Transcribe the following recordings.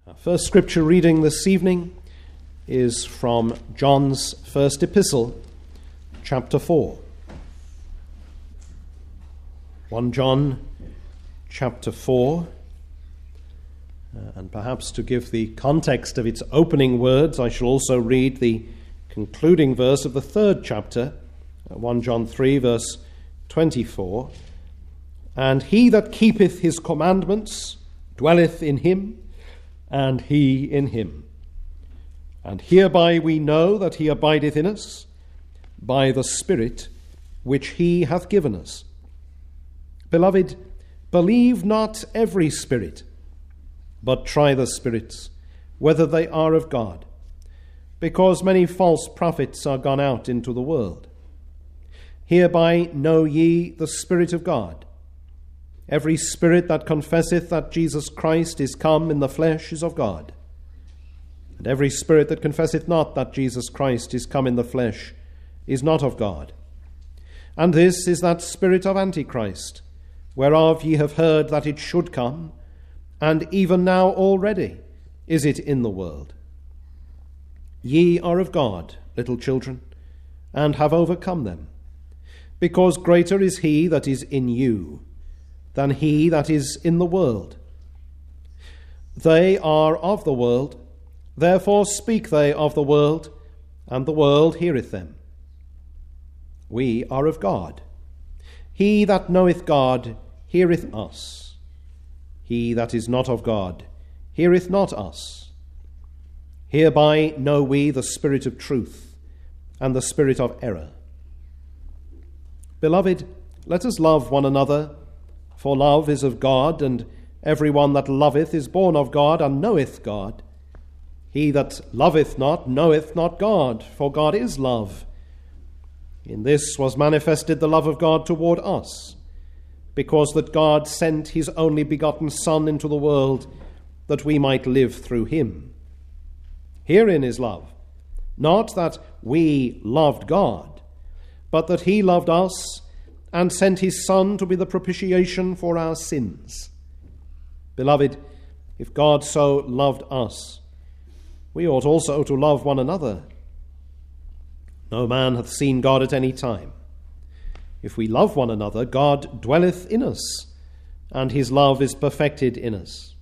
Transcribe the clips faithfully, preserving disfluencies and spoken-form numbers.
Our first scripture reading this evening is from John's first epistle, chapter four. First John chapter four, uh, and perhaps to give the context of its opening words, I shall also read the concluding verse of the third chapter, uh, First John three, verse twenty-four. And he that keepeth his commandments dwelleth in him, and he in him. And hereby we know that he abideth in us, by the Spirit which he hath given us. Beloved, believe not every spirit, but try the spirits, whether they are of God, because many false prophets are gone out into the world. Hereby know ye the Spirit of God. Every spirit that confesseth that Jesus Christ is come in the flesh is of God. And every spirit that confesseth not that Jesus Christ is come in the flesh is not of God. And this is that spirit of Antichrist, whereof ye have heard that it should come, and even now already is it in the world. Ye are of God, little children, and have overcome them, because greater is he that is in you than he that is in the world. They are of the world, therefore speak they of the world, and the world heareth them. We are of God. He that knoweth God heareth us. He that is not of God heareth not us. Hereby know we the spirit of truth and the spirit of error. Beloved, let us love one another, for love is of God, and every one that loveth is born of God, and knoweth God. He that loveth not knoweth not God, for God is love. In this was manifested the love of God toward us, because that God sent his only begotten Son into the world, that we might live through him. Herein is love, not that we loved God, but that he loved us, and sent his Son to be the propitiation for our sins. Beloved, if God so loved us, we ought also to love one another. No man hath seen God at any time. If we love one another, God dwelleth in us, and his love is perfected in us.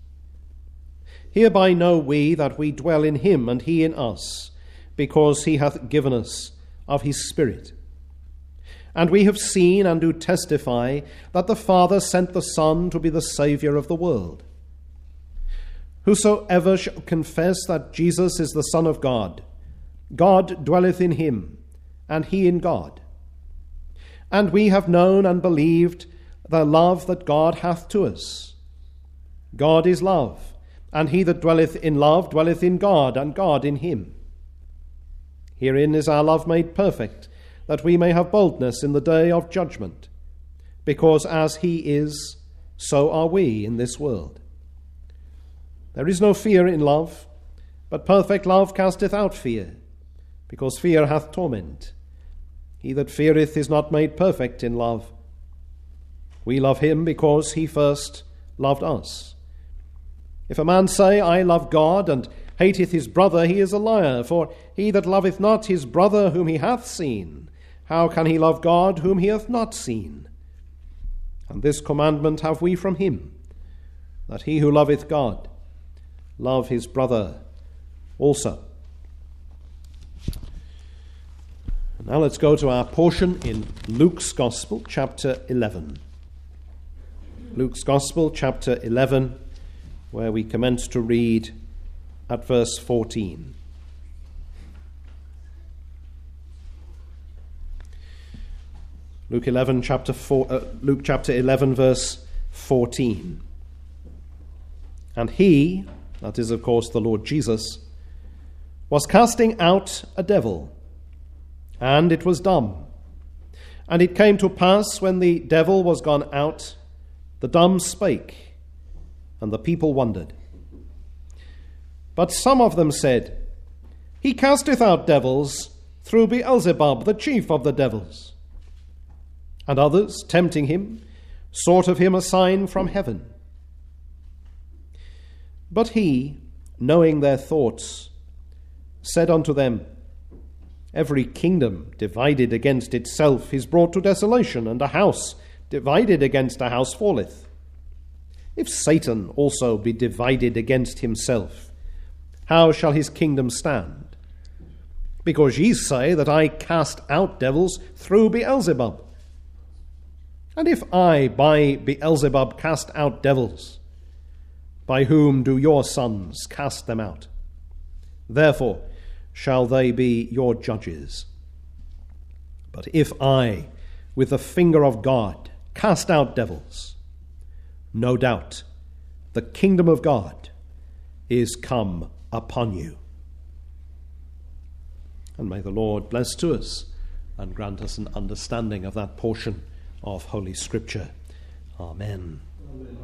Hereby know we that we dwell in him, and he in us, because he hath given us of his Spirit. And we have seen and do testify that the Father sent the Son to be the Saviour of the world. Whosoever shall confess that Jesus is the Son of God, God dwelleth in him, and he in God. And we have known and believed the love that God hath to us. God is love, and he that dwelleth in love dwelleth in God, and God in him. Herein is our love made perfect, that we may have boldness in the day of judgment, because as he is, so are we in this world. There is no fear in love, but perfect love casteth out fear, because fear hath torment. He that feareth is not made perfect in love. We love him because he first loved us. If a man say, I love God, and hateth his brother, he is a liar. For he that loveth not his brother whom he hath seen, how can he love God whom he hath not seen? And this commandment have we from him, that he who loveth God love his brother also. Now let's go to our portion in Luke's Gospel, chapter eleven. Luke's Gospel, chapter eleven, where we commence to read at verse fourteen. Luke eleven, chapter four, uh, Luke chapter eleven, verse fourteen. And he, that is of course the Lord Jesus, was casting out a devil, and it was dumb. And it came to pass, when the devil was gone out, the dumb spake, and the people wondered. But some of them said, He casteth out devils through Beelzebub, the chief of the devils. And others, tempting him, sought of him a sign from heaven. But he, knowing their thoughts, said unto them, Every kingdom divided against itself is brought to desolation, and a house divided against a house falleth. If Satan also be divided against himself, how shall his kingdom stand? Because ye say that I cast out devils through Beelzebub. And if I by Beelzebub cast out devils, by whom do your sons cast them out? Therefore shall they be your judges. But if I, with the finger of God, cast out devils, no doubt the kingdom of God is come upon you. And may the Lord bless to us and grant us an understanding of that portion of Holy Scripture. Amen. Amen.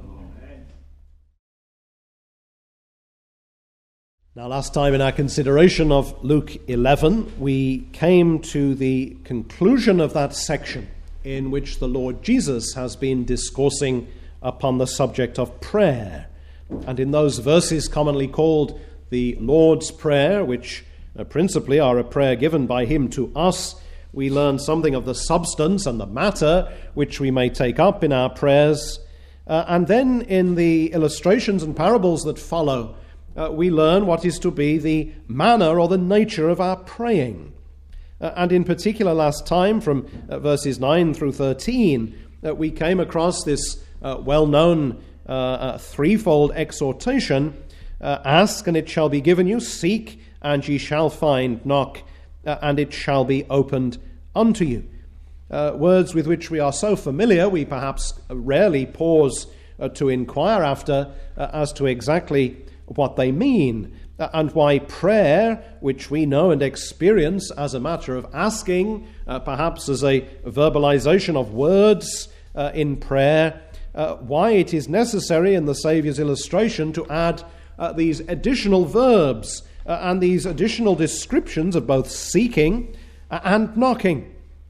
Now, last time in our consideration of Luke eleven, we came to the conclusion of that section in which the Lord Jesus has been discoursing upon the subject of prayer. And in those verses commonly called the Lord's Prayer, which uh, principally are a prayer given by him to us, we learn something of the substance and the matter which we may take up in our prayers. Uh, and then in the illustrations and parables that follow, uh, we learn what is to be the manner or the nature of our praying. Uh, and in particular, last time, from uh, verses nine through thirteen, uh, we came across this uh, well-known uh, uh, threefold exhortation: uh, ask, and it shall be given you; seek, and ye shall find; knock, uh, and it shall be opened unto you. Uh, words with which we are so familiar, we perhaps rarely pause uh, to inquire after uh, as to exactly what they mean, uh, and why prayer, which we know and experience as a matter of asking, uh, perhaps as a verbalization of words uh, in prayer, uh, why it is necessary in the Saviour's illustration to add uh, these additional verbs uh, and these additional descriptions of both seeking uh, and knocking.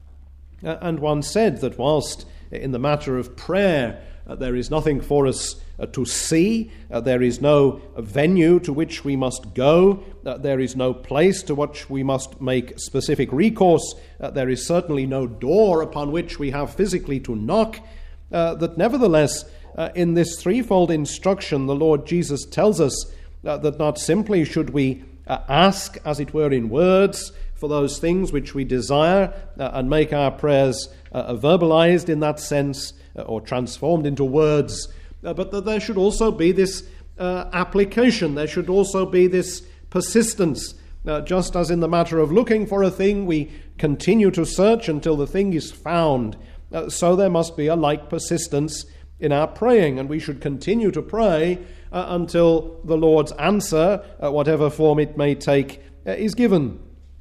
Uh, and one said that whilst in the matter of prayer uh, there is nothing for us uh, to see, uh, there is no venue to which we must go, uh, there is no place to which we must make specific recourse, uh, there is certainly no door upon which we have physically to knock, uh, that nevertheless uh, in this threefold instruction the Lord Jesus tells us uh, that not simply should we uh, ask, as it were, in words, for those things which we desire uh, and make our prayers uh, verbalized in that sense uh, or transformed into words, uh, but that there should also be this uh, application, there should also be this persistence. Uh, just as in the matter of looking for a thing, we continue to search until the thing is found, uh, so there must be a like persistence in our praying, and we should continue to pray uh, until the Lord's answer, uh, whatever form it may take, uh, is given.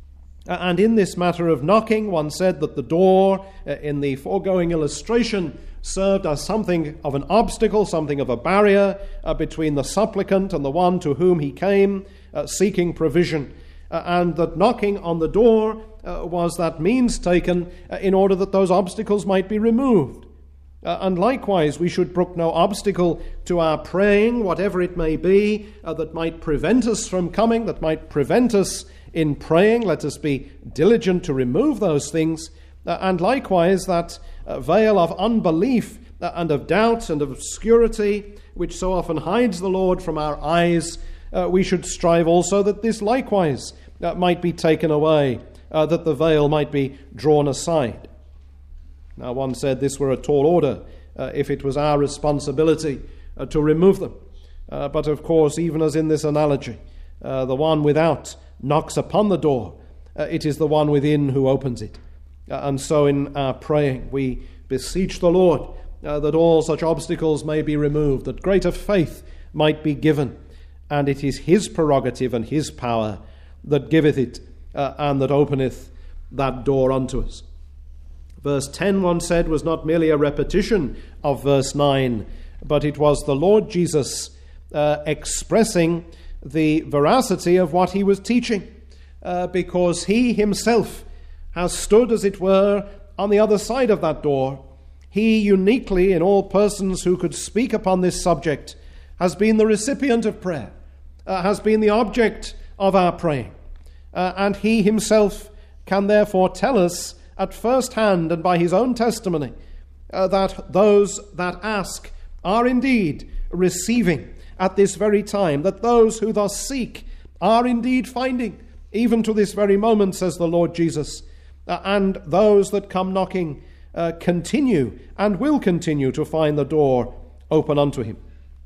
And in this matter of knocking, one said that the door uh, in the foregoing illustration served as something of an obstacle, something of a barrier uh, between the supplicant and the one to whom he came uh, seeking provision. Uh, and that knocking on the door uh, was that means taken uh, in order that those obstacles might be removed. Uh, and likewise, we should brook no obstacle to our praying, whatever it may be, uh, that might prevent us from coming, that might prevent us in praying. Let us be diligent to remove those things. Uh, and likewise, that uh, veil of unbelief uh, and of doubt and of obscurity, which so often hides the Lord from our eyes, uh, we should strive also that this likewise uh, might be taken away, uh, that the veil might be drawn aside. Now, one said this were a tall order uh, if it was our responsibility uh, to remove them. Uh, but of course, even as in this analogy, uh, the one without knocks upon the door, uh, it is the one within who opens it. Uh, and so in our praying, we beseech the Lord uh, that all such obstacles may be removed, that greater faith might be given. And it is his prerogative and his power that giveth it uh, and that openeth that door unto us. Verse ten, one said, was not merely a repetition of verse nine, but it was the Lord Jesus uh, expressing the veracity of what he was teaching, uh, because he himself has stood, as it were, on the other side of that door. He uniquely, in all persons who could speak upon this subject, has been the recipient of prayer, uh, has been the object of our praying. Uh, and he himself can therefore tell us at first hand and by his own testimony uh, that those that ask are indeed receiving at this very time, that those who thus seek are indeed finding, even to this very moment, says the Lord Jesus, uh, and those that come knocking uh, continue and will continue to find the door open unto him.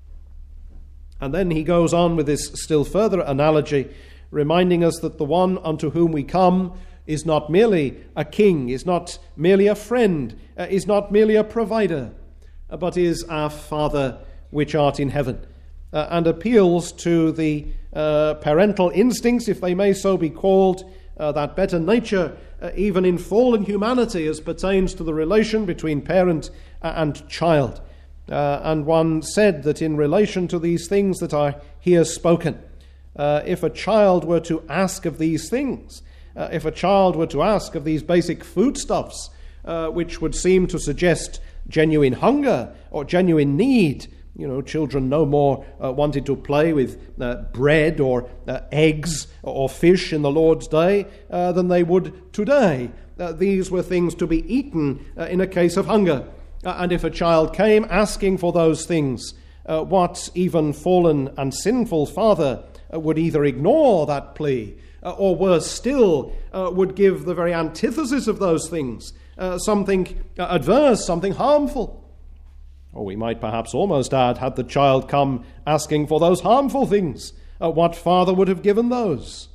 And then he goes on with this still further analogy, reminding us that the one unto whom we come is not merely a king, is not merely a friend, uh, is not merely a provider, uh, but is our Father which art in heaven, uh, and appeals to the uh, parental instincts, if they may so be called, uh, that better nature, uh, even in fallen humanity, as pertains to the relation between parent and child. Uh, and one said that in relation to these things that are here spoken, uh, if a child were to ask of these things, uh, if a child were to ask of these basic foodstuffs, uh, which would seem to suggest genuine hunger or genuine need, you know, children no more uh, wanted to play with uh, bread or uh, eggs or fish in the Lord's day uh, than they would today. Uh, these were things to be eaten uh, in a case of hunger. Uh, and if a child came asking for those things, uh, what even fallen and sinful father uh, would either ignore that plea, uh, or worse still, uh, would give the very antithesis of those things, uh, something uh, adverse, something harmful. Or we might perhaps almost add, had the child come asking for those harmful things, uh, what father would have given those?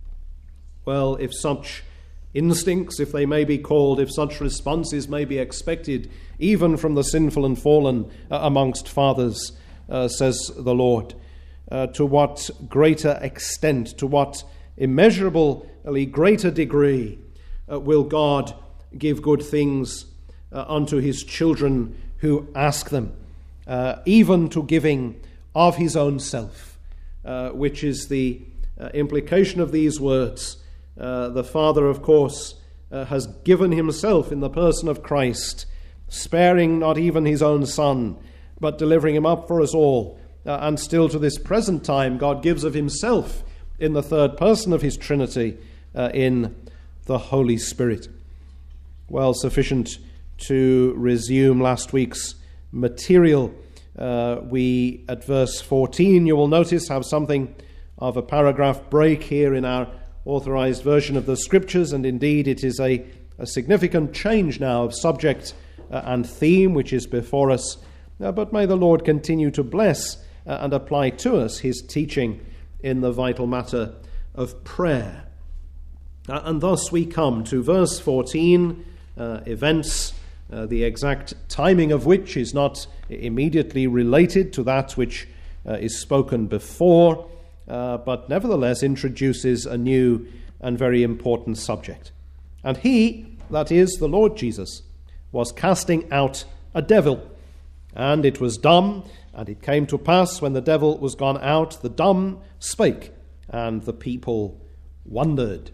Well, if such instincts, if they may be called, if such responses may be expected, even from the sinful and fallen uh, amongst fathers, uh, says the Lord, uh, to what greater extent, to what immeasurably greater degree uh, will God give good things uh, unto his children who ask them, uh, even to giving of his own self, uh, which is the uh, implication of these words. Uh, the Father, of course, uh, has given himself in the person of Christ, sparing not even his own Son, but delivering him up for us all. Uh, and still to this present time, God gives of himself in the third person of his Trinity, uh, in the Holy Spirit. Well, sufficient to resume last week's material. Uh, we, at verse fourteen, you will notice, have something of a paragraph break here in our authorized version of the Scriptures, and indeed it is a, a significant change now of subject uh, and theme which is before us. Uh, but may the Lord continue to bless uh, and apply to us his teaching in the vital matter of prayer. Uh, and thus we come to verse fourteen, uh, events Uh, the exact timing of which is not immediately related to that which uh, is spoken before, uh, but nevertheless introduces a new and very important subject. And he, that is the Lord Jesus, was casting out a devil, and it was dumb, and it came to pass when the devil was gone out, the dumb spake, and the people wondered.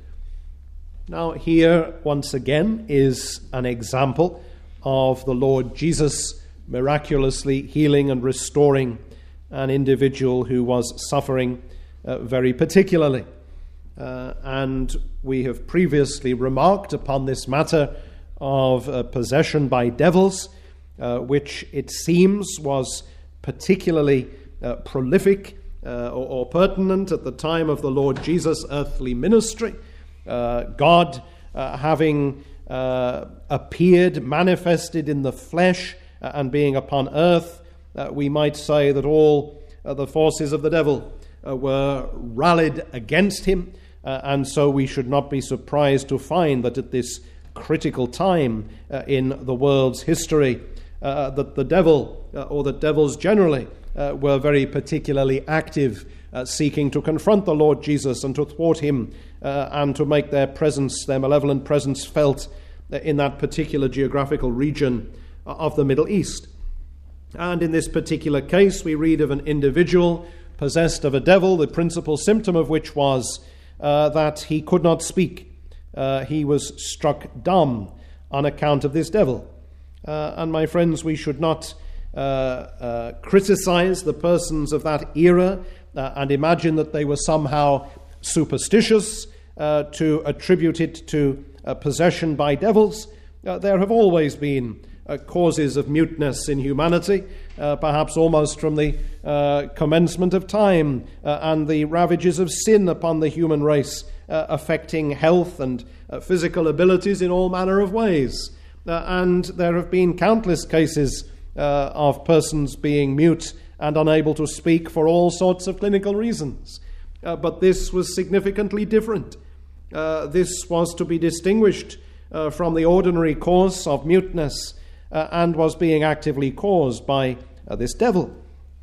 Now here, once again, is an example of the Lord Jesus miraculously healing and restoring an individual who was suffering uh, very particularly. Uh, and we have previously remarked upon this matter of uh, possession by devils, uh, which it seems was particularly uh, prolific uh, or, or pertinent at the time of the Lord Jesus' earthly ministry. Uh, God uh, having Uh, appeared, manifested in the flesh, uh, and being upon earth, uh, we might say that all uh, the forces of the devil uh, were rallied against him, uh, and so we should not be surprised to find that at this critical time uh, in the world's history, uh, that the devil, uh, or that devils generally, uh, were very particularly active, uh, seeking to confront the Lord Jesus and to thwart him, uh, and to make their presence, their malevolent presence, felt in that particular geographical region of the Middle East. And in this particular case, we read of an individual possessed of a devil, the principal symptom of which was uh, that he could not speak. Uh, he was struck dumb on account of this devil. Uh, and my friends, we should not uh, uh, criticize the persons of that era uh, and imagine that they were somehow superstitious, uh, to attribute it to uh, possession by devils. Uh, there have always been uh, causes of muteness in humanity, uh, perhaps almost from the uh, commencement of time, uh, and the ravages of sin upon the human race, uh, affecting health and uh, physical abilities in all manner of ways. Uh, and there have been countless cases uh, of persons being mute and unable to speak for all sorts of clinical reasons. Uh, but this was significantly different. Uh, this was to be distinguished uh, from the ordinary cause of muteness, uh, and was being actively caused by uh, this devil,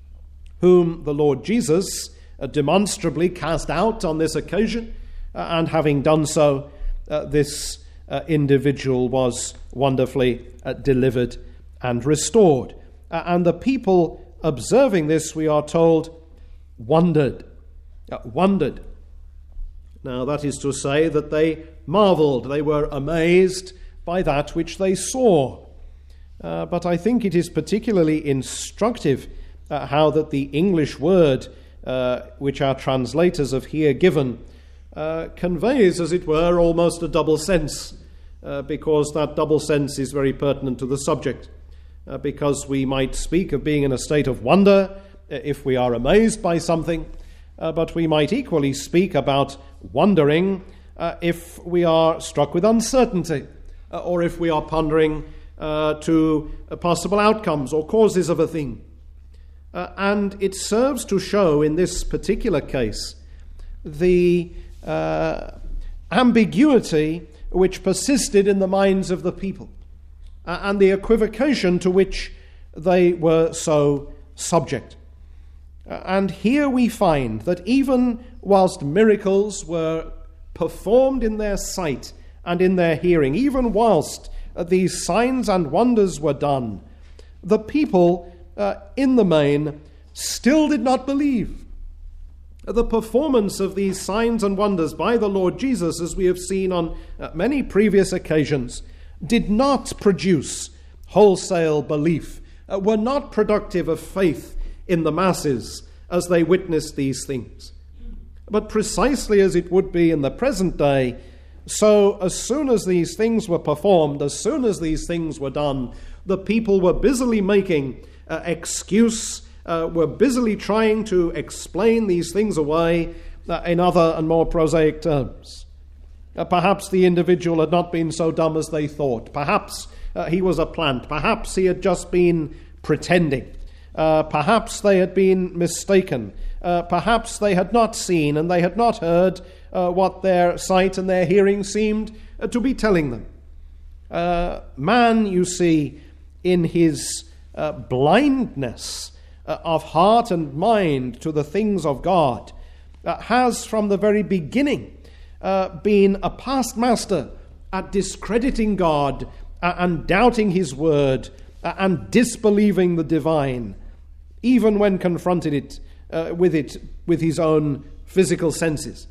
whom the Lord Jesus uh, demonstrably cast out on this occasion, uh, and having done so, uh, this uh, individual was wonderfully uh, delivered and restored. Uh, and the people observing this, we are told, wondered. Uh, wondered. Now, that is to say that they marveled, they were amazed by that which they saw. Uh, but I think it is particularly instructive uh, how that the English word, uh, which our translators have here given, uh, conveys, as it were, almost a double sense, uh, because that double sense is very pertinent to the subject. Uh, because we might speak of being in a state of wonder if we are amazed by something, uh, but we might equally speak about wondering uh, if we are struck with uncertainty, uh, or if we are pondering uh, to uh, possible outcomes or causes of a thing. Uh, and it serves to show in this particular case the uh, ambiguity which persisted in the minds of the people, uh, and the equivocation to which they were so subject. Uh, and here we find that even whilst miracles were performed in their sight and in their hearing, even whilst uh, these signs and wonders were done, the people uh, in the main still did not believe. The performance of these signs and wonders by the Lord Jesus, as we have seen on uh, many previous occasions, did not produce wholesale belief, uh, were not productive of faith in the masses as they witnessed these things. But precisely as it would be in the present day, so as soon as these things were performed, as soon as these things were done, the people were busily making uh, excuse, uh, were busily trying to explain these things away uh, in other and more prosaic terms. Uh, perhaps the individual had not been so dumb as they thought. Perhaps uh, he was a plant. Perhaps he had just been pretending. Uh, perhaps they had been mistaken. Uh, perhaps they had not seen and they had not heard uh, what their sight and their hearing seemed uh, to be telling them. Uh, man, you see, in his uh, blindness uh, of heart and mind to the things of God, uh, has from the very beginning uh, been a past master at discrediting God uh, and doubting his word uh, and disbelieving the divine, even when confronted it uh, with it with his own physical senses.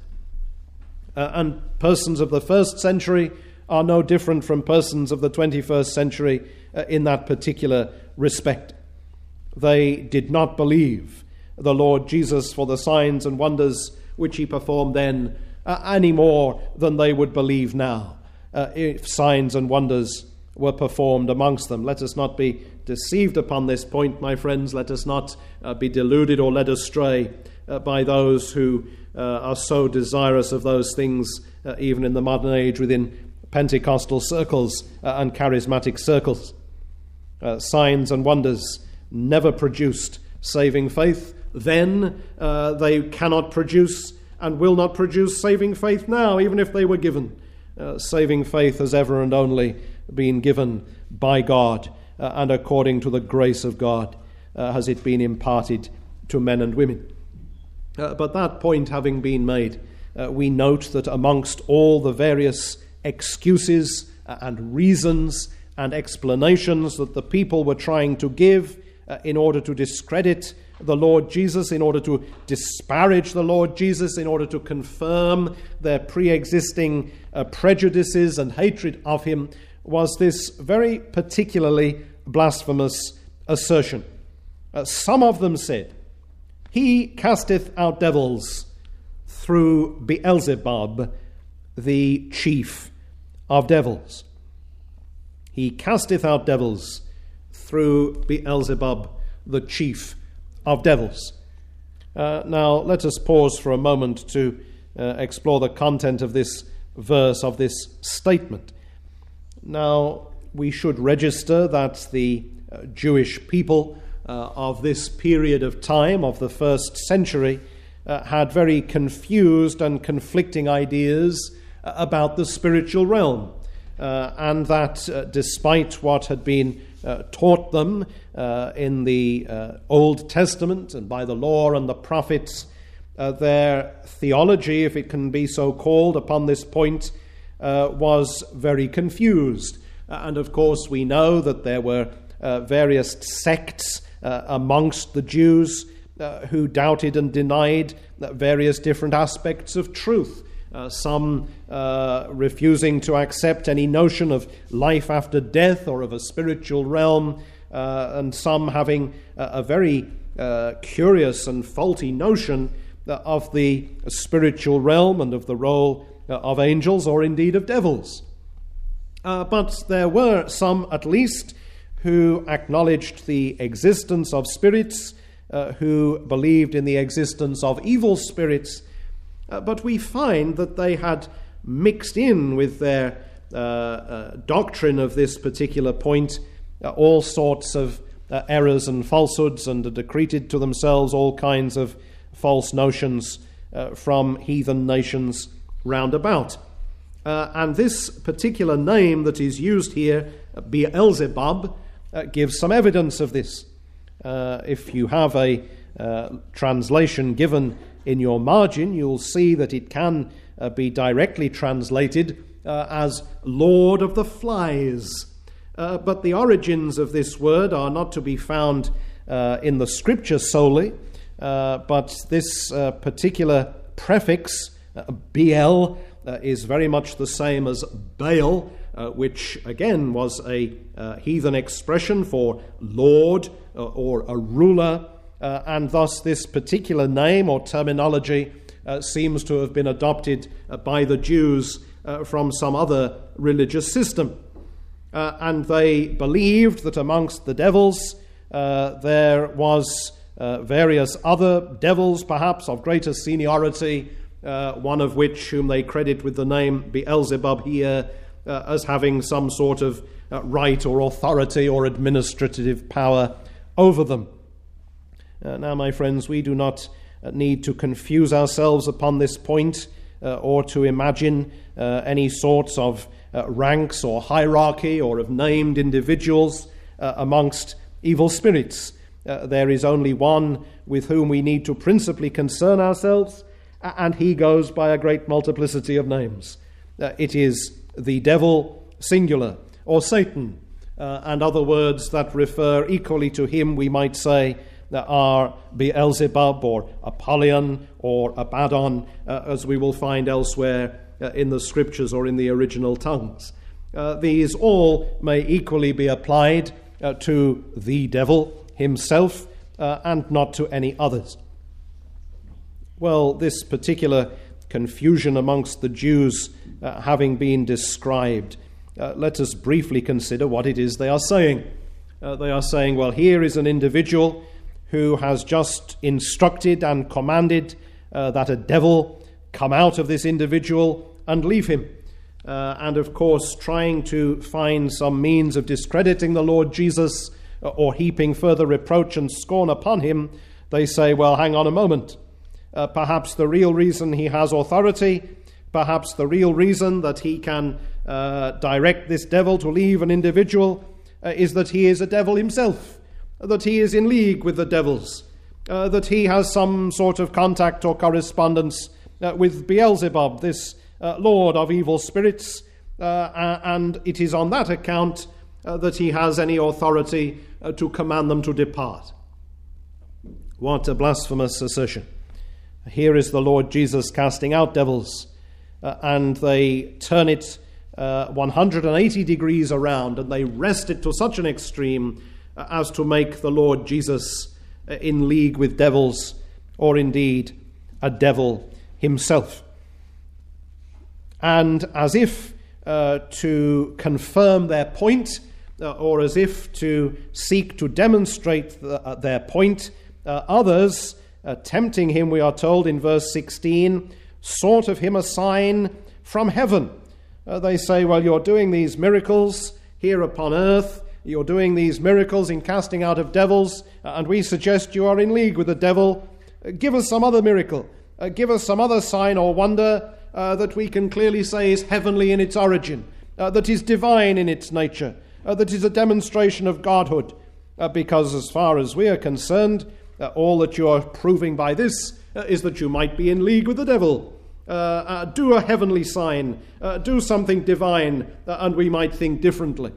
Uh, and persons of the first century are no different from persons of the twenty-first century uh, in that particular respect. They did not believe the Lord Jesus for the signs and wonders which he performed then uh, any more than they would believe now uh, if signs and wonders were performed amongst them. Let us not be deceived upon this point, my friends. Let us not uh, be deluded or led astray uh, by those who uh, are so desirous of those things, uh, even in the modern age within Pentecostal circles uh, and charismatic circles. Uh, signs and wonders never produced saving faith then. Uh, they cannot produce and will not produce saving faith now, even if they were given. Uh, saving faith has ever and only been given by God, uh, and according to the grace of God uh, has it been imparted to men and women. Uh, but that point having been made, uh, we note that amongst all the various excuses and reasons and explanations that the people were trying to give uh, in order to discredit the Lord Jesus, in order to disparage the Lord Jesus, in order to confirm their pre-existing uh, prejudices and hatred of him, was this very particularly blasphemous assertion. Uh, some of them said, He casteth out devils through Beelzebub, the chief of devils. He casteth out devils through Beelzebub, the chief of devils. Uh, now, let us pause for a moment to uh, explore the content of this verse, of this statement. Now, we should register that the uh, Jewish people uh, of this period of time, of the first century, uh, had very confused and conflicting ideas uh, about the spiritual realm, uh, and that uh, despite what had been uh, taught them uh, in the uh, Old Testament and by the law and the prophets, uh, their theology, if it can be so called, upon this point uh, was very confused. Uh, and of course we know that there were uh, various sects uh, amongst the Jews uh, who doubted and denied uh, various different aspects of truth. Uh, some uh, refusing to accept any notion of life after death or of a spiritual realm, uh, and some having uh, a very uh, curious and faulty notion uh, of the spiritual realm and of the role uh, of angels or indeed of devils. Uh, but there were some, at least, who acknowledged the existence of spirits, uh, who believed in the existence of evil spirits, uh, but we find that they had mixed in with their uh, uh, doctrine of this particular point uh, all sorts of uh, errors and falsehoods, and had accreted to themselves all kinds of false notions uh, from heathen nations round about. Uh, and this particular name that is used here, Beelzebub, uh, gives some evidence of this. Uh, if you have a uh, translation given in your margin, you'll see that it can uh, be directly translated uh, as Lord of the Flies. Uh, but the origins of this word are not to be found uh, in the Scripture solely, uh, but this uh, particular prefix, uh, Beel, Uh, is very much the same as Baal, uh, which again was a uh, heathen expression for Lord uh, or a ruler, uh, and thus this particular name or terminology uh, seems to have been adopted uh, by the Jews uh, from some other religious system. Uh, and they believed that amongst the devils uh, there was uh, various other devils, perhaps of greater seniority, Uh, one of which, whom they credit with the name Beelzebub here, uh, as having some sort of uh, right or authority or administrative power over them. Uh, now, my friends, we do not uh, need to confuse ourselves upon this point uh, or to imagine uh, any sorts of uh, ranks or hierarchy or of named individuals uh, amongst evil spirits. Uh, there is only one with whom we need to principally concern ourselves, and he goes by a great multiplicity of names. Uh, it is the devil, singular, or Satan, uh, and other words that refer equally to him, we might say, uh, are Beelzebub, or Apollyon, or Abaddon, uh, as we will find elsewhere uh, in the Scriptures or in the original tongues. Uh, these all may equally be applied uh, to the devil himself, uh, and not to any others. Well, this particular confusion amongst the Jews uh, having been described, uh, let us briefly consider what it is they are saying. Uh, they are saying, well, here is an individual who has just instructed and commanded uh, that a devil come out of this individual and leave him. Uh, and of course, trying to find some means of discrediting the Lord Jesus uh, or heaping further reproach and scorn upon him, they say, well, hang on a moment. Uh, perhaps the real reason he has authority, perhaps the real reason that he can uh, direct this devil to leave an individual uh, is that he is a devil himself, that he is in league with the devils, uh, that he has some sort of contact or correspondence uh, with Beelzebub, this uh, lord of evil spirits, uh, and it is on that account uh, that he has any authority uh, to command them to depart. What a blasphemous assertion. Here is the Lord Jesus casting out devils, uh, and they turn it uh, one hundred eighty degrees around, and they wrest it to such an extreme uh, as to make the Lord Jesus uh, in league with devils or indeed a devil himself. And as if uh, to confirm their point, uh, or as if to seek to demonstrate the, uh, their point, uh, others, uh, tempting him, we are told in verse sixteen, sought of him a sign from heaven. Uh, they say, well, you're doing these miracles here upon earth, you're doing these miracles in casting out of devils, uh, and we suggest you are in league with the devil. Uh, give us some other miracle. Uh, give us some other sign or wonder uh, that we can clearly say is heavenly in its origin, uh, that is divine in its nature, uh, that is a demonstration of godhood. Uh, because as far as we are concerned, uh, all that you are proving by this uh, is that you might be in league with the devil. Uh, uh, do a heavenly sign, uh, do something divine, uh, and we might think differently.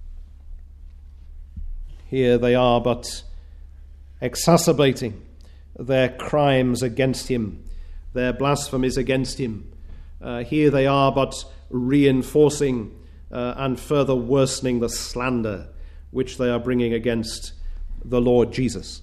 Here they are but exacerbating their crimes against him, their blasphemies against him. Uh, here they are but reinforcing uh, and further worsening the slander which they are bringing against the Lord Jesus.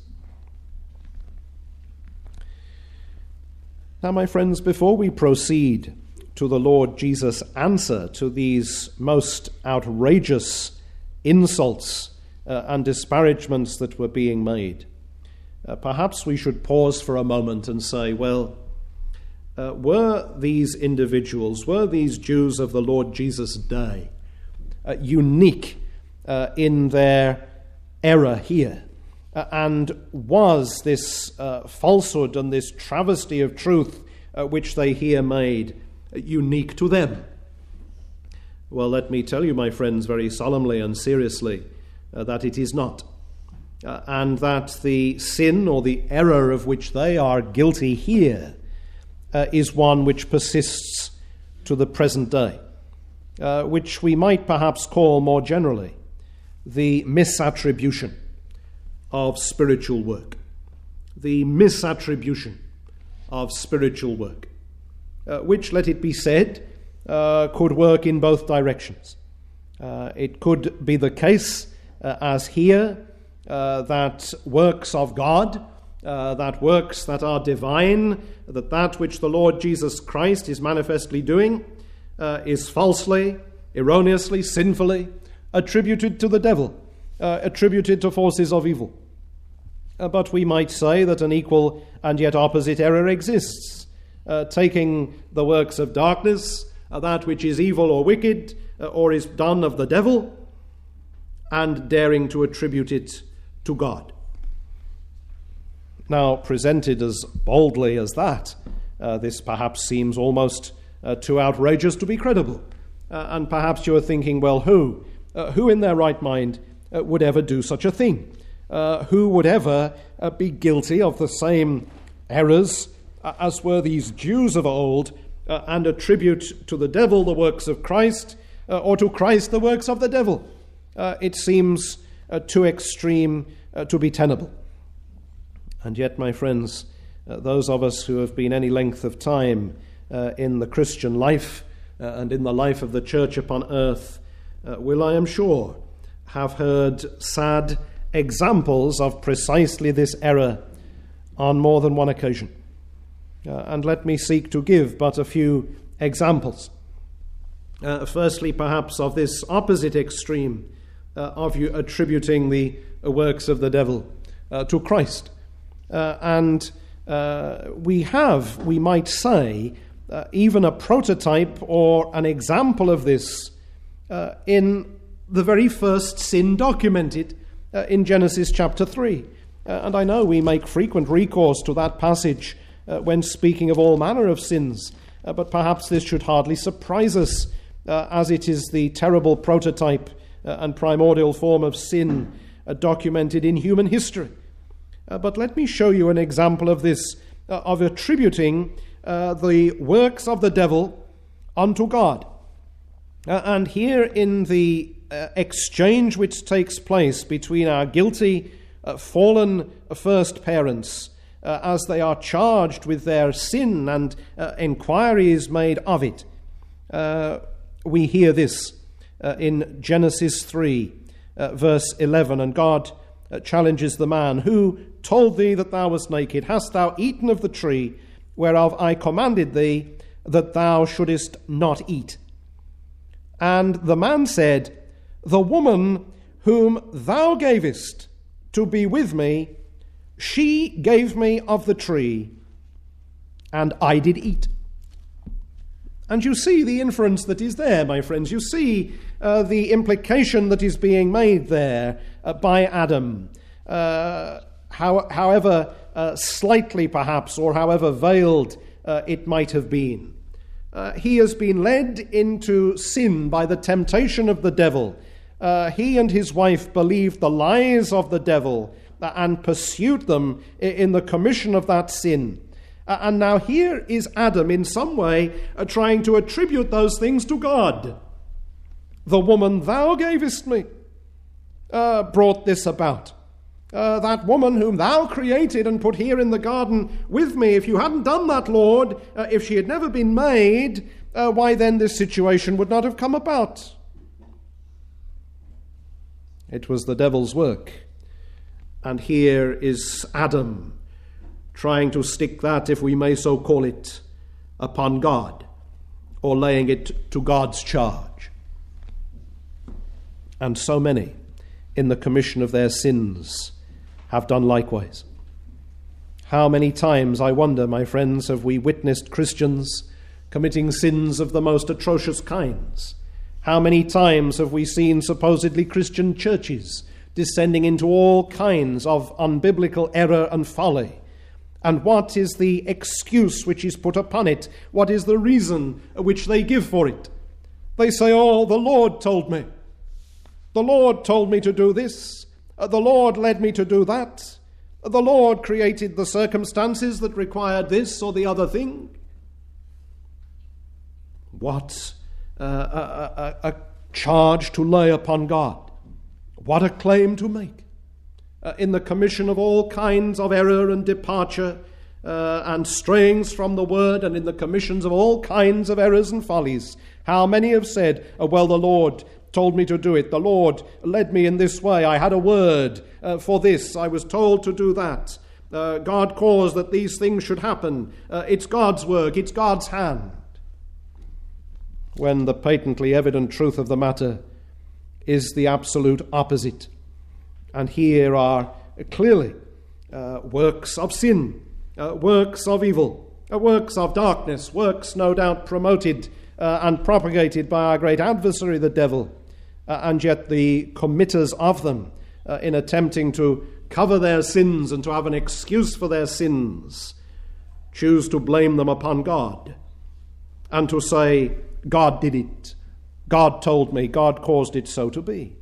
Now, my friends, before we proceed to the Lord Jesus' answer to these most outrageous insults uh, and disparagements that were being made, uh, perhaps we should pause for a moment and say, well, uh, were these individuals, were these Jews of the Lord Jesus' day uh, unique uh, in their error here? Uh, and was this uh, falsehood and this travesty of truth uh, which they here made uh, unique to them? Well, let me tell you, my friends, very solemnly and seriously, uh, that it is not. Uh, and that the sin or the error of which they are guilty here uh, is one which persists to the present day, uh, which we might perhaps call more generally the misattribution of spiritual work. The misattribution of spiritual work, uh, which, let it be said, uh, could work in both directions. Uh, it could be the case, uh, as here, uh, that works of God, uh, that works that are divine, that that which the Lord Jesus Christ is manifestly doing uh, is falsely, erroneously, sinfully attributed to the devil, uh, attributed to forces of evil. Uh, but we might say that an equal and yet opposite error exists, uh, taking the works of darkness, uh, that which is evil or wicked, uh, or is done of the devil, and daring to attribute it to God. Now, presented as boldly as that, uh, this perhaps seems almost uh, too outrageous to be credible. Uh, and perhaps you are thinking, well, who? Uh, who in their right mind uh, would ever do such a thing? Uh, who would ever uh, be guilty of the same errors uh, as were these Jews of old uh, and attribute to the devil the works of Christ uh, or to Christ the works of the devil? Uh, it seems uh, too extreme uh, to be tenable. And yet, my friends, uh, those of us who have been any length of time uh, in the Christian life uh, and in the life of the church upon earth uh, will, I am sure, have heard sad examples of precisely this error on more than one occasion. Uh, and let me seek to give but a few examples. Uh, firstly, perhaps, of this opposite extreme uh, of you attributing the uh, works of the devil uh, to Christ. Uh, and uh, we have, we might say, uh, even a prototype or an example of this uh, in the very first sin documented Uh, in Genesis chapter three. Uh, and I know we make frequent recourse to that passage uh, when speaking of all manner of sins, uh, but perhaps this should hardly surprise us, uh, as it is the terrible prototype uh, and primordial form of sin uh, documented in human history. Uh, but let me show you an example of this, uh, of attributing uh, the works of the devil unto God. Uh, and here in the Uh, exchange which takes place between our guilty, uh, fallen first parents uh, as they are charged with their sin and uh, inquiry is made of it. Uh, we hear this uh, in Genesis three, uh, verse eleven, and God uh, challenges the man, who told thee that thou wast naked? Hast thou eaten of the tree whereof I commanded thee that thou shouldest not eat? And the man said, The woman whom thou gavest to be with me, she gave me of the tree, and I did eat. And you see the inference that is there, my friends. You see uh, the implication that is being made there uh, by Adam, uh, how, however uh, slightly perhaps, or however veiled uh, it might have been. Uh, he has been led into sin by the temptation of the devil. Uh, he and his wife believed the lies of the devil uh, and pursued them in the commission of that sin. Uh, and now here is Adam in some way uh, trying to attribute those things to God. The woman thou gavest me uh, brought this about. Uh, that woman whom thou created and put here in the garden with me, if you hadn't done that, Lord, uh, if she had never been made, uh, why then this situation would not have come about. It was the devil's work. And here is Adam trying to stick that, if we may so call it, upon God, or laying it to God's charge. And so many, in the commission of their sins, have done likewise. How many times, I wonder, my friends, have we witnessed Christians committing sins of the most atrocious kinds? How many times have we seen supposedly Christian churches descending into all kinds of unbiblical error and folly? And what is the excuse which is put upon it? What is the reason which they give for it? They say, oh, the Lord told me. The Lord told me to do this. The Lord led me to do that. The Lord created the circumstances that required this or the other thing. What uh, a, a, a charge to lay upon God. What a claim to make. Uh, in the commission of all kinds of error and departure uh, and strayings from the word, and in the commissions of all kinds of errors and follies. How many have said, oh, well, the Lord told me to do it. The Lord led me in this way. I had a word uh, for this. I was told to do that. Uh, God caused that these things should happen. Uh, it's God's work. It's God's hand. When the patently evident truth of the matter is the absolute opposite. And here are clearly uh, works of sin, uh, works of evil, uh, works of darkness, works no doubt promoted uh, and propagated by our great adversary, the devil, uh, and yet the committers of them, uh, in attempting to cover their sins and to have an excuse for their sins, choose to blame them upon God and to say, God did it, God told me, God caused it so to be.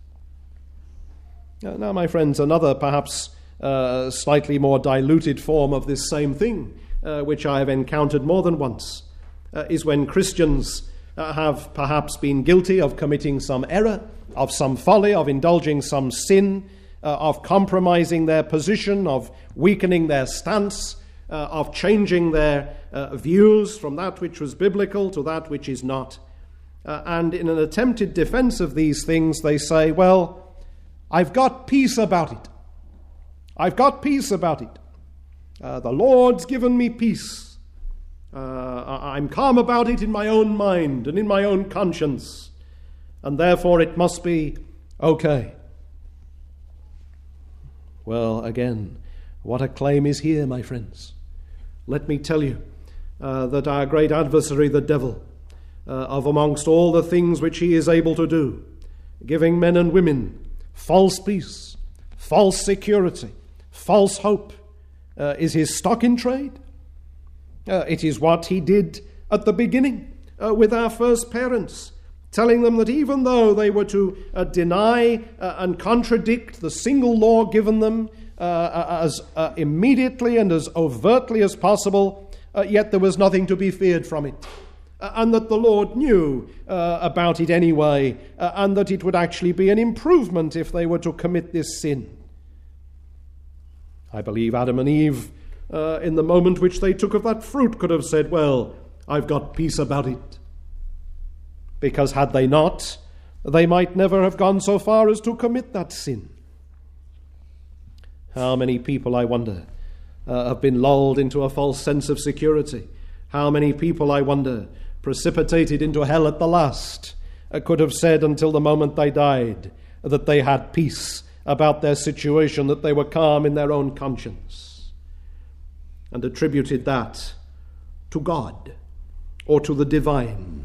Now, my friends, another perhaps uh, slightly more diluted form of this same thing, uh, which I have encountered more than once, uh, is when Christians uh, have perhaps been guilty of committing some error, of some folly, of indulging some sin, uh, of compromising their position, of weakening their stance, uh, of changing their uh, views from that which was biblical to that which is not. Uh, and in an attempted defense of these things, they say, well, I've got peace about it. I've got peace about it. Uh, the Lord's given me peace. Uh, I'm calm about it in my own mind and in my own conscience. And therefore it must be okay. Well, again, what a claim is here, my friends. Let me tell you uh, that our great adversary, the devil, uh, of amongst all the things which he is able to do, giving men and women false peace, false security, false hope, uh, is his stock in trade. Uh, it is what he did at the beginning uh, with our first parents, telling them that even though they were to uh, deny uh, and contradict the single law given them uh, as uh, immediately and as overtly as possible, uh, yet there was nothing to be feared from it. And that the Lord knew uh, about it anyway, uh, and that it would actually be an improvement if they were to commit this sin. I believe Adam and Eve, uh, in the moment which they took of that fruit, could have said, well, I've got peace about it. Because had they not, they might never have gone so far as to commit that sin. How many people, I wonder, uh, have been lulled into a false sense of security? How many people, I wonder, precipitated into hell at the last, uh, could have said until the moment they died that they had peace about their situation, that they were calm in their own conscience, and attributed that to God or to the divine.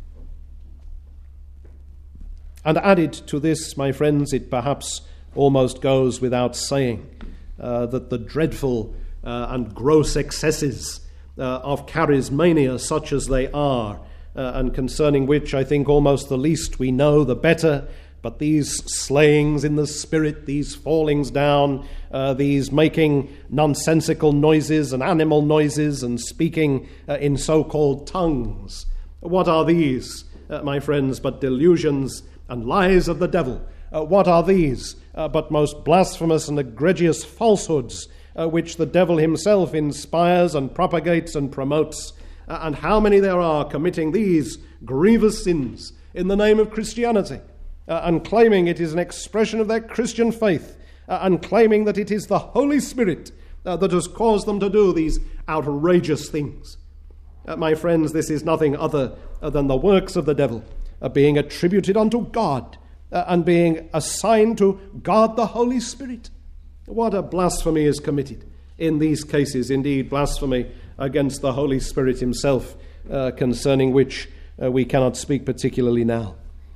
And added to this, my friends, it perhaps almost goes without saying uh, that the dreadful uh, and gross excesses uh, of charismania, such as they are, uh, and concerning which I think almost the least we know, the better, but these slayings in the spirit, these fallings down, uh, these making nonsensical noises and animal noises and speaking uh, in so-called tongues, what are these, uh, my friends, but delusions and lies of the devil? Uh, what are these uh, but most blasphemous and egregious falsehoods uh, which the devil himself inspires and propagates and promotes? Uh, and how many there are committing these grievous sins in the name of Christianity, uh, and claiming it is an expression of their Christian faith, uh, and claiming that it is the Holy Spirit uh, that has caused them to do these outrageous things. Uh, my friends, this is nothing other uh, than the works of the devil, Uh, being attributed unto God uh, and being assigned to God the Holy Spirit. What a blasphemy is committed in these cases, indeed blasphemy against the Holy Spirit himself, uh, concerning which uh, we cannot speak particularly now.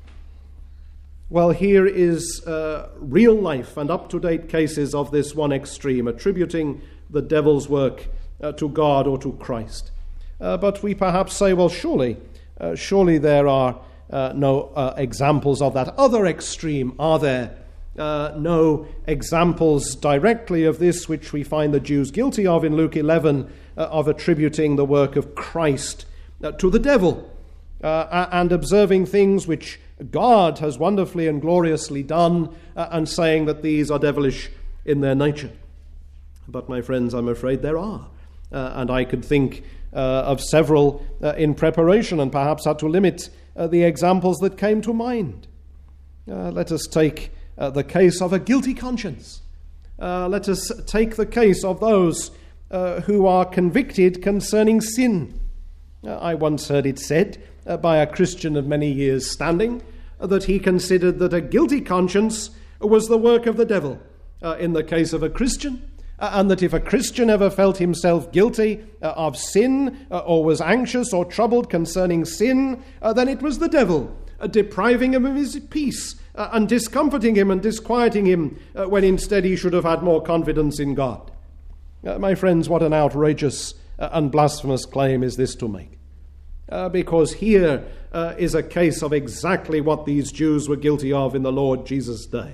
Well, here is uh, real life and up-to-date cases of this one extreme, attributing the devil's work uh, to God or to Christ. Uh, but we perhaps say, well, surely, uh, surely there are Uh, no uh, examples of that other extreme, are there? Uh, no examples directly of this which we find the Jews guilty of in Luke eleven, uh, of attributing the work of Christ uh, to the devil, uh, and observing things which God has wonderfully and gloriously done, uh, and saying that these are devilish in their nature. But my friends, I'm afraid there are. Uh, and I could think uh, of several uh, in preparation, and perhaps had to limit Uh, the examples that came to mind. Uh, let us take uh, the case of a guilty conscience. Uh, let us take the case of those uh, who are convicted concerning sin. Uh, I once heard it said uh, by a Christian of many years' standing uh, that he considered that a guilty conscience was the work of the devil uh, in the case of a Christian, uh, and that if a Christian ever felt himself guilty uh, of sin uh, or was anxious or troubled concerning sin, uh, then it was the devil uh, depriving him of his peace uh, and discomforting him and disquieting him uh, when instead he should have had more confidence in God. Uh, my friends, what an outrageous uh, and blasphemous claim is this to make. Uh, because here uh, is a case of exactly what these Jews were guilty of in the Lord Jesus' day.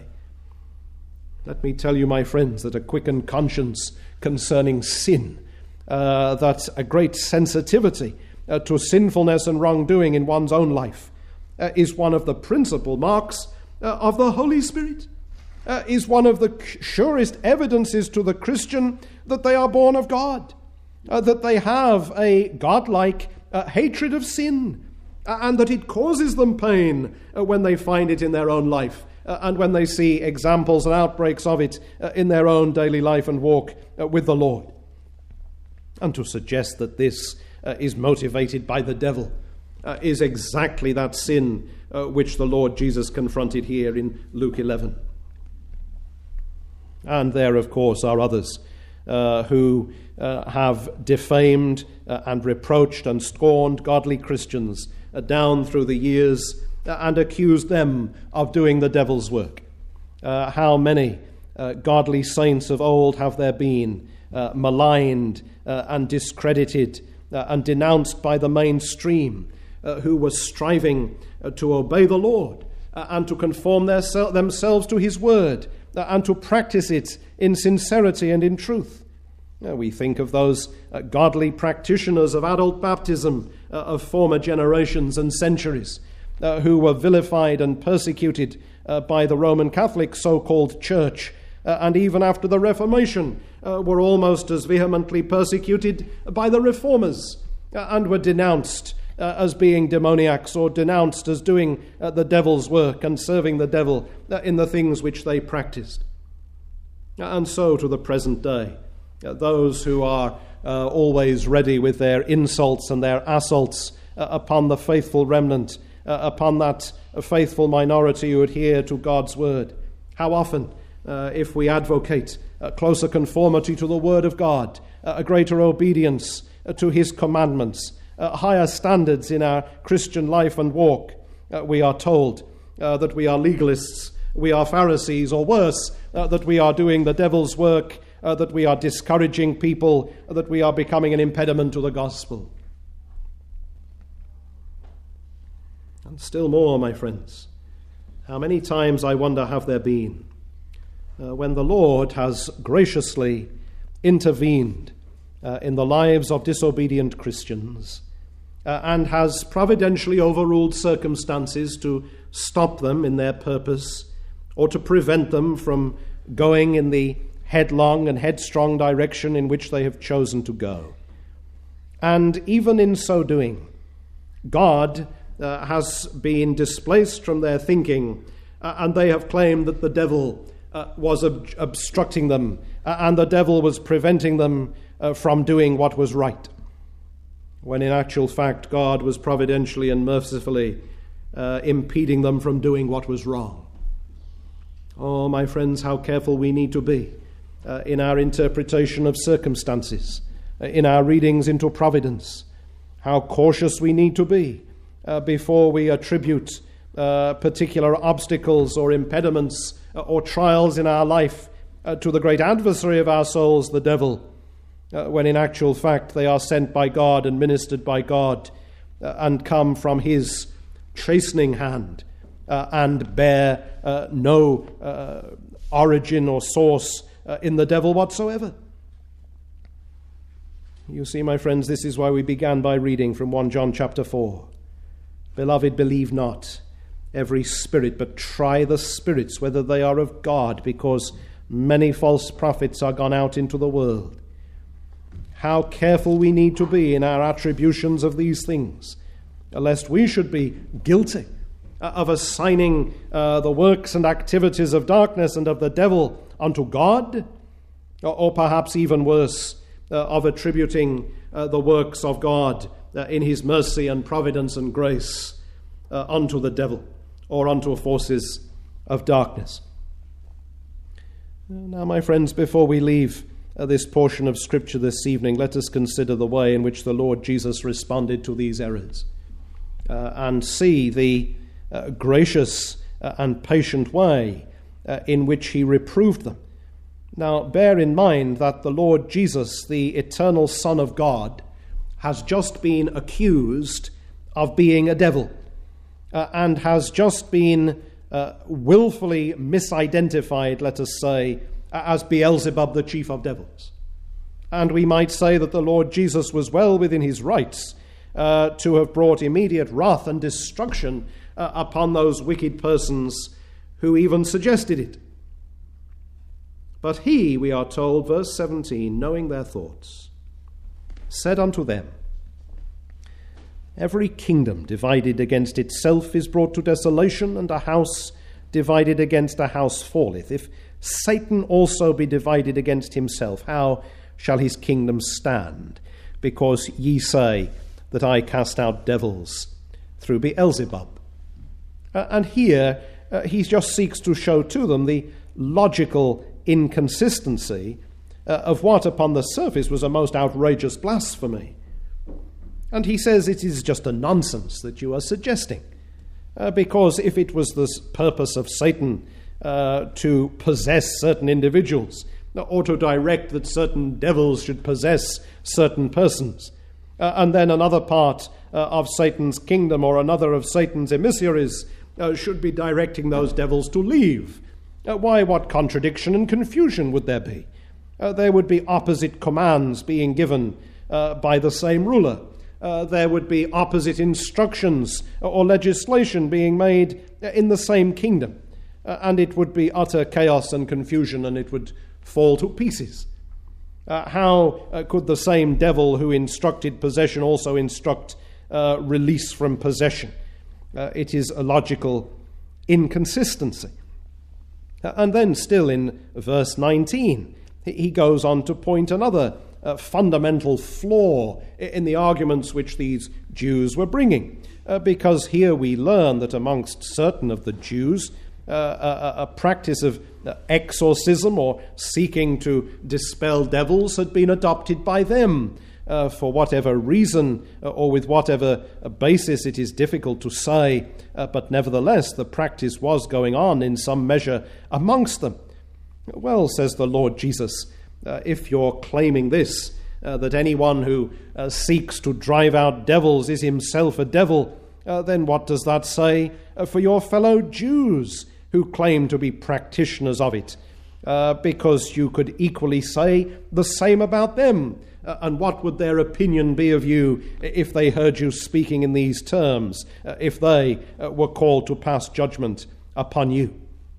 Let me tell you, my friends, that a quickened conscience concerning sin, uh, that a great sensitivity uh, to sinfulness and wrongdoing in one's own life uh, is one of the principal marks uh, of the Holy Spirit, uh, is one of the surest evidences to the Christian that they are born of God, uh, that they have a godlike uh, hatred of sin, uh, and that it causes them pain uh, when they find it in their own life. Uh, and when they see examples and outbreaks of it uh, in their own daily life and walk uh, with the Lord. And to suggest that this uh, is motivated by the devil uh, is exactly that sin uh, which the Lord Jesus confronted here in Luke eleven. And there, of course, are others uh, who uh, have defamed uh, and reproached and scorned godly Christians uh, down through the years, and accused them of doing the devil's work. Uh, how many uh, godly saints of old have there been uh, maligned uh, and discredited uh, and denounced by the mainstream, uh, who were striving uh, to obey the Lord uh, and to conform their se- themselves to his word uh, and to practice it in sincerity and in truth. Uh, we think of those uh, godly practitioners of adult baptism uh, of former generations and centuries, Uh, who were vilified and persecuted uh, by the Roman Catholic so-called Church, uh, and even after the Reformation uh, were almost as vehemently persecuted by the Reformers, uh, and were denounced uh, as being demoniacs, or denounced as doing uh, the devil's work and serving the devil uh, in the things which they practiced. And so to the present day, uh, those who are uh, always ready with their insults and their assaults uh, upon the faithful remnant, uh, upon that faithful minority who adhere to God's word. How often, uh, if we advocate a closer conformity to the word of God, uh, a greater obedience uh, to his commandments, uh, higher standards in our Christian life and walk, uh, we are told uh, that we are legalists, we are Pharisees, or worse, uh, that we are doing the devil's work, uh, that we are discouraging people, uh, that we are becoming an impediment to the gospel. And still more, my friends, how many times, I wonder, have there been uh, when the Lord has graciously intervened uh, in the lives of disobedient Christians uh, and has providentially overruled circumstances to stop them in their purpose, or to prevent them from going in the headlong and headstrong direction in which they have chosen to go. And even in so doing, God uh, has been displaced from their thinking, uh, and they have claimed that the devil uh, was ob- obstructing them, uh, and the devil was preventing them uh, from doing what was right, when in actual fact God was providentially and mercifully uh, impeding them from doing what was wrong. Oh, my friends, how careful we need to be uh, in our interpretation of circumstances, uh, in our readings into providence. How cautious we need to be uh, before we attribute uh, particular obstacles or impediments uh, or trials in our life uh, to the great adversary of our souls, the devil, uh, when in actual fact they are sent by God and ministered by God uh, and come from his chastening hand. Uh, and bear uh, no uh, origin or source uh, in the devil whatsoever. You see, my friends, this is why we began by reading from First John chapter four. Beloved, believe not every spirit, but try the spirits whether they are of God, because many false prophets are gone out into the world. How careful we need to be in our attributions of these things, lest we should be guilty of assigning uh, the works and activities of darkness and of the devil unto God, or, or perhaps even worse, uh, of attributing uh, the works of God uh, in his mercy and providence and grace uh, unto the devil or unto forces of darkness. Now, my friends, before we leave uh, this portion of Scripture this evening, let us consider the way in which the Lord Jesus responded to these errors uh, and see the Uh, gracious uh, and patient way uh, in which he reproved them. Now, bear in mind that the Lord Jesus, the eternal Son of God, has just been accused of being a devil uh, and has just been uh, willfully misidentified, let us say, as Beelzebub, the chief of devils. And we might say that the Lord Jesus was well within his rights uh, to have brought immediate wrath and destruction Uh, upon those wicked persons who even suggested it. But he, we are told, verse seventeen, knowing their thoughts, said unto them, every kingdom divided against itself is brought to desolation, and a house divided against a house falleth. If Satan also be divided against himself, how shall his kingdom stand? Because ye say that I cast out devils through Beelzebub. Uh, and here uh, he just seeks to show to them the logical inconsistency uh, of what upon the surface was a most outrageous blasphemy. And he says it is just a nonsense that you are suggesting, uh, because if it was the purpose of Satan uh, to possess certain individuals, or to direct that certain devils should possess certain persons, uh, and then another part uh, of Satan's kingdom or another of Satan's emissaries Uh, should be directing those devils to leave. Uh, why, what contradiction and confusion would there be? Uh, there would be opposite commands being given uh, by the same ruler. Uh, there would be opposite instructions or legislation being made in the same kingdom. Uh, and it would be utter chaos and confusion, and it would fall to pieces. Uh, how uh, could the same devil who instructed possession also instruct uh, release from possession? Uh, it is a logical inconsistency. And then still in verse nineteen, he goes on to point another uh, fundamental flaw in the arguments which these Jews were bringing. Uh, because here we learn that amongst certain of the Jews, uh, a, a practice of exorcism or seeking to dispel devils had been adopted by them. Uh, for whatever reason uh, or with whatever uh, basis, it is difficult to say, uh, but nevertheless the practice was going on in some measure amongst them. Well, says the Lord Jesus, uh, if you're claiming this, uh, that anyone who uh, seeks to drive out devils is himself a devil, uh, then what does that say uh, for your fellow Jews who claim to be practitioners of it? Uh, because you could equally say the same about them. Uh, and what would their opinion be of you if they heard you speaking in these terms, uh, if they uh, were called to pass judgment upon you?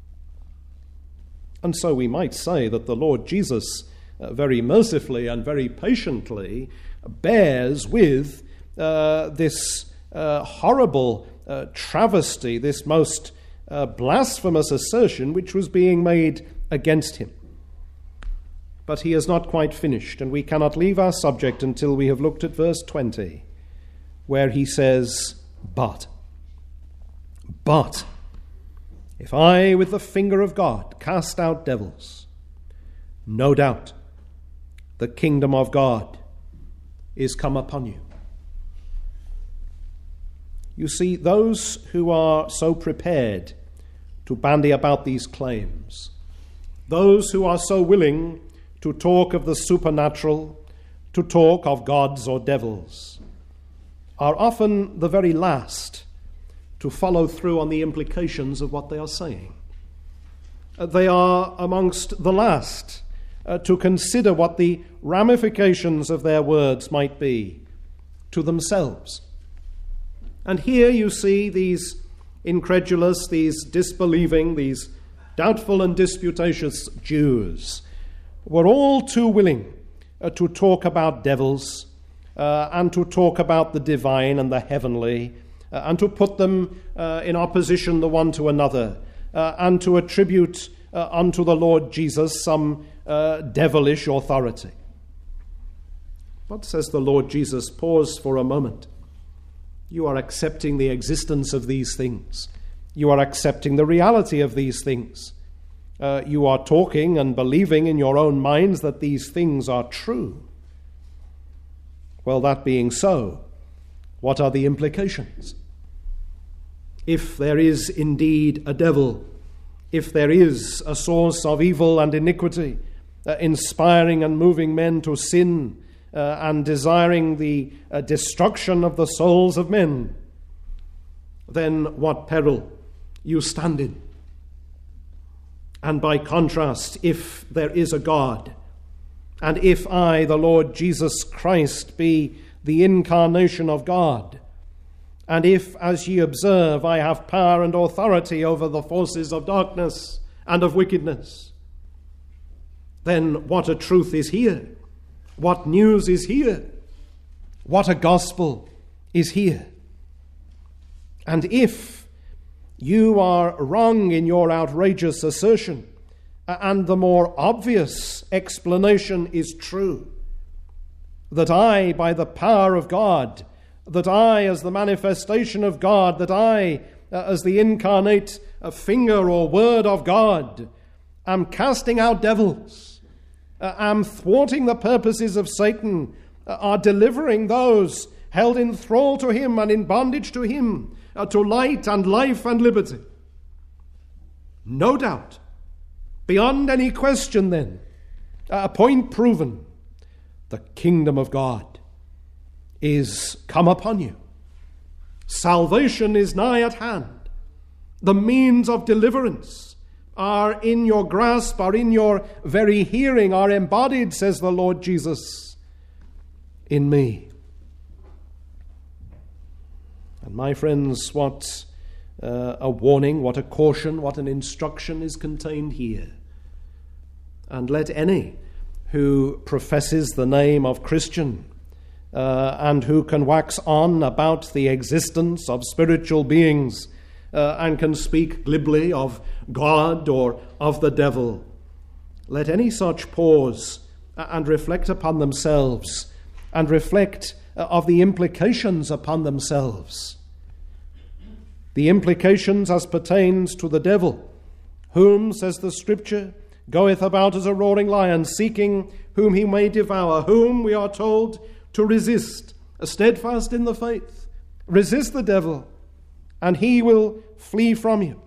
And so we might say that the Lord Jesus uh, very mercifully and very patiently bears with uh, this uh, horrible uh, travesty, this most uh, blasphemous assertion which was being made against him. But he is not quite finished, and we cannot leave our subject until we have looked at verse twenty, where he says, But, but, if I with the finger of God cast out devils, no doubt the kingdom of God is come upon you. You see, those who are so prepared to bandy about these claims, those who are so willing to talk of the supernatural, to talk of gods or devils, are often the very last to follow through on the implications of what they are saying. They are amongst the last uh, to consider what the ramifications of their words might be to themselves. And here you see these incredulous, these disbelieving, these doubtful and disputatious Jews were all too willing uh, to talk about devils uh, and to talk about the divine and the heavenly uh, and to put them uh, in opposition the one to another uh, and to attribute uh, unto the Lord Jesus some uh, devilish authority. But, says the Lord Jesus, pause for a moment. You are accepting the existence of these things. You are accepting the reality of these things. Uh, you are talking and believing in your own minds that these things are true. Well, that being so, what are the implications? If there is indeed a devil, if there is a source of evil and iniquity, uh, inspiring and moving men to sin uh, and desiring the uh, destruction of the souls of men, then what peril you stand in. And by contrast, if there is a God, and if I, the Lord Jesus Christ, be the incarnation of God, and if, as ye observe, I have power and authority over the forces of darkness and of wickedness, then what a truth is here, what news is here, what a gospel is here. And if you are wrong in your outrageous assertion, and the more obvious explanation is true, that I, by the power of God, that I, as the manifestation of God, that I, as the incarnate finger or word of God, am casting out devils, am thwarting the purposes of Satan, are delivering those held in thrall to him and in bondage to him, uh, to light and life and liberty. No doubt, beyond any question then, a point proven, the kingdom of God is come upon you. Salvation is nigh at hand. The means of deliverance are in your grasp, are in your very hearing, are embodied, says the Lord Jesus, in me. And my friends, what uh, a warning, what a caution, what an instruction is contained here. And let any who professes the name of Christian uh, and who can wax on about the existence of spiritual beings uh, uh, and can speak glibly of God or of the devil, let any such pause and reflect upon themselves and reflect of the implications upon themselves. The implications as pertains to the devil, whom, says the Scripture, goeth about as a roaring lion, seeking whom he may devour, whom we are told to resist, steadfast in the faith. Resist the devil, and he will flee from you.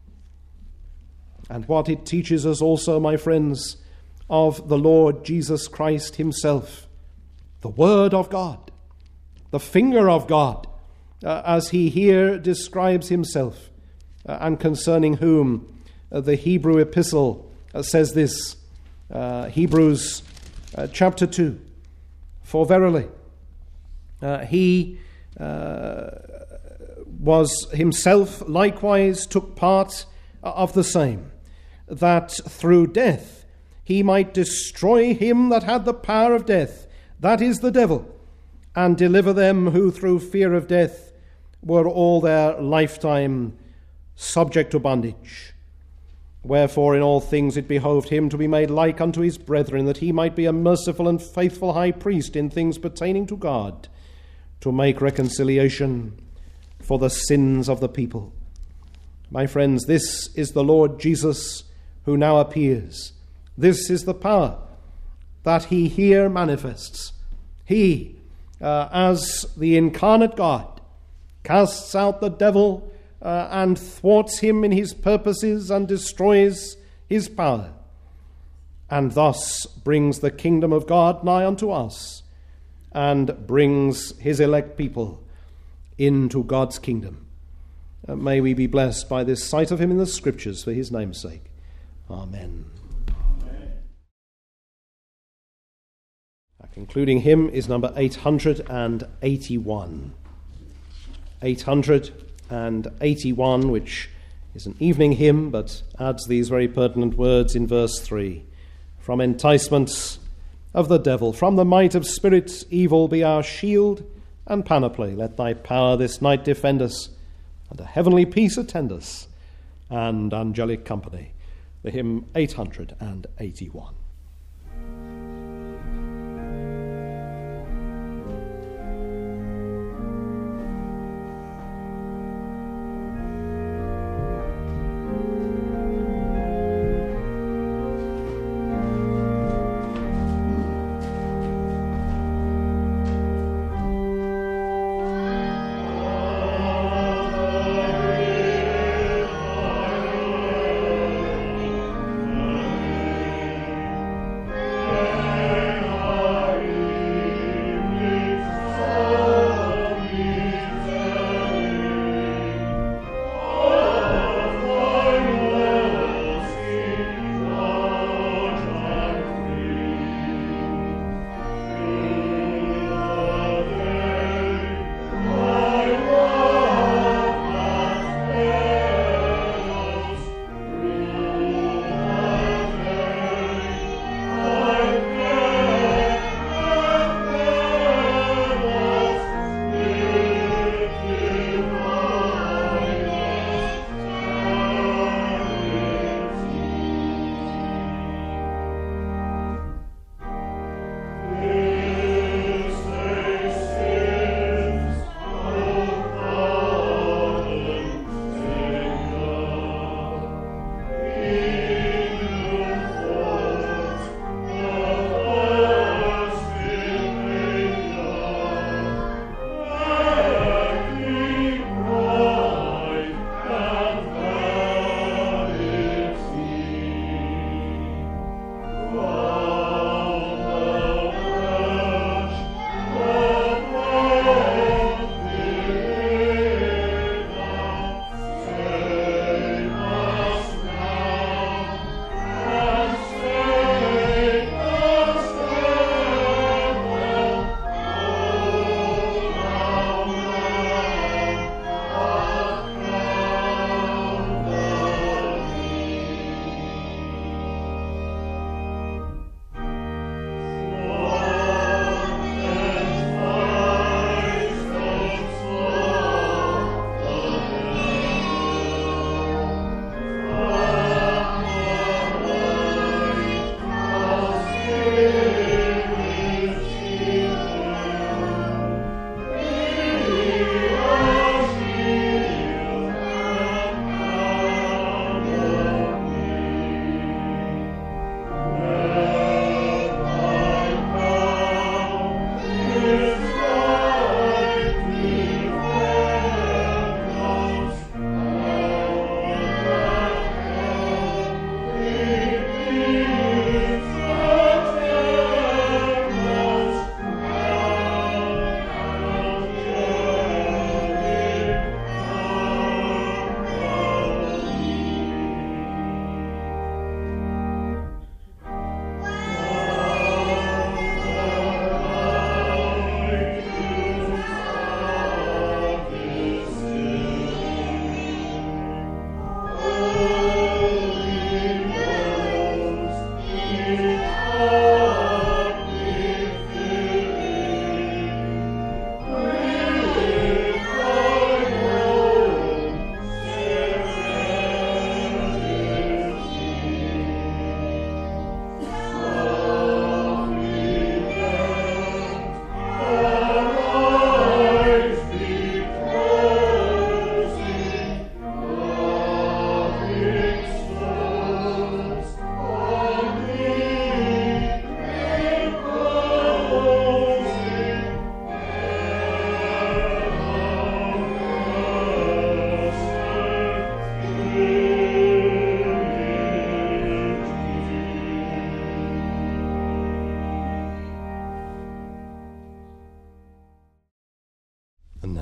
And what it teaches us also, my friends, of the Lord Jesus Christ himself, the Word of God, the finger of God, uh, as he here describes himself, uh, and concerning whom uh, the Hebrew epistle uh, says this, uh, Hebrews uh, chapter two, for verily uh, he uh, was himself likewise took part of the same, that through death he might destroy him that had the power of death, that is the devil, and deliver them who through fear of death were all their lifetime subject to bondage. Wherefore in all things it behoved him to be made like unto his brethren, that he might be a merciful and faithful high priest in things pertaining to God, to make reconciliation for the sins of the people. My friends, this is the Lord Jesus who now appears. This is the power that he here manifests. He, uh, as the incarnate God, casts out the devil uh, and thwarts him in his purposes and destroys his power, and thus brings the kingdom of God nigh unto us and brings his elect people into God's kingdom. Uh, may we be blessed by this sight of him in the Scriptures for his name's sake. Amen. Amen. Our concluding hymn is number eight hundred eighty-one. eight hundred eighty-one, which is an evening hymn, but adds these very pertinent words in verse three. From enticements of the devil, from the might of spirits evil, be our shield and panoply. Let thy power this night defend us, and a heavenly peace attend us, and angelic company. The hymn eight hundred eighty-one.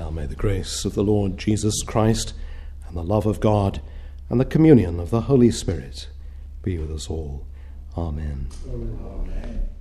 Now may the grace of the Lord Jesus Christ and the love of God and the communion of the Holy Spirit be with us all. Amen. Amen.